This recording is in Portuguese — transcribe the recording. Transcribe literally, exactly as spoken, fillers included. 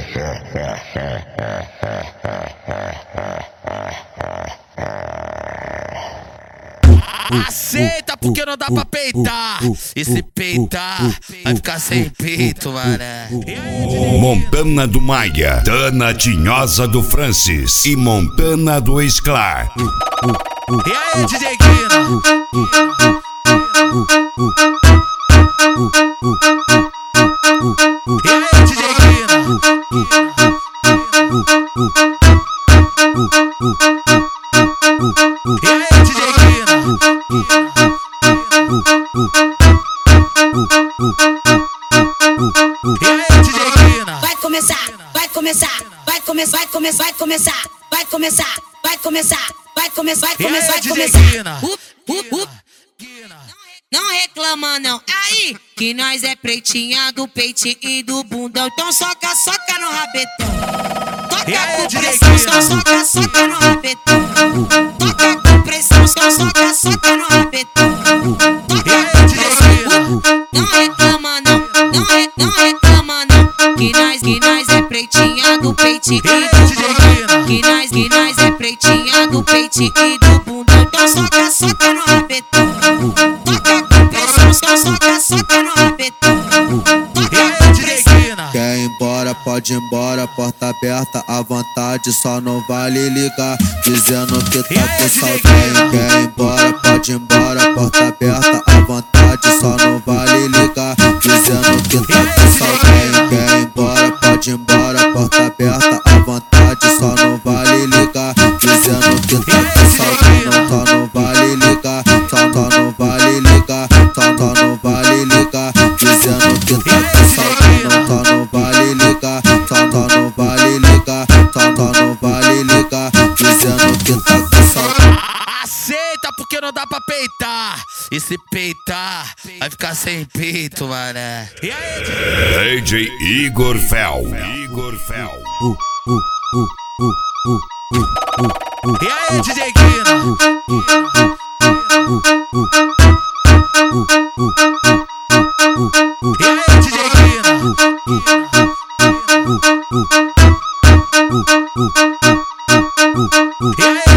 Aceita porque não dá pra peitar. E se peitar, vai ficar sem peito, mané. Montana do Maia, Dana Tinhosa do Francis e Montana do Esclar. E aí, D J Guina? E aí, D J Guina? E aí, D J Guina? E aí, D J Guina? Vai começar, vai começar, vai começar, vai começar, vai começar, vai começar, vai começar, vai começar, vai começar, vai começar. Up, up, up. Não reclama não, aí que nós é pretinha do peitinho e do bundão. Então soca, soca no rabetão. Toca com pressão, só soca, soca no rabetão. Toca com pressão, só soca, soca no rabetão. Toca com pressão. Não reclama não, não, re, não reclama não. Que nós, que nós é pretinha do peitinho e do bundão. Que nós, que nós é pretinha do peitinho e do bundão. Então soca, soca no rabetão. Toca com pressão, só soca, soca no rabetão. Toca com pressão. Quer ir embora, pode ir embora, porta aberta à vontade, só não vale ligar, dizendo que tá com saudade. Quer ir embora, pode ir embora, porta aberta à vontade, só não vale ligar, dizendo que tá com saudade. Quer ir embora, pode ir embora, porta aberta à vontade, só não vale ligar, dizendo que tá com saudade. Não, só não vale ligar, só, só não vale ligar, só, só não vale ligar, dizendo que tá com saudade. Não, só não vale ligar, só, só não vale ligar, só, só não vale ligar, dizendo que tá com saudade. Aceita porque não dá pra peitar. E se peitar, vai ficar sem peito, mané. E aí, D J Igor Fel. Igor Fel. E aí, D J Guina? E aí, D J Guina? E aí,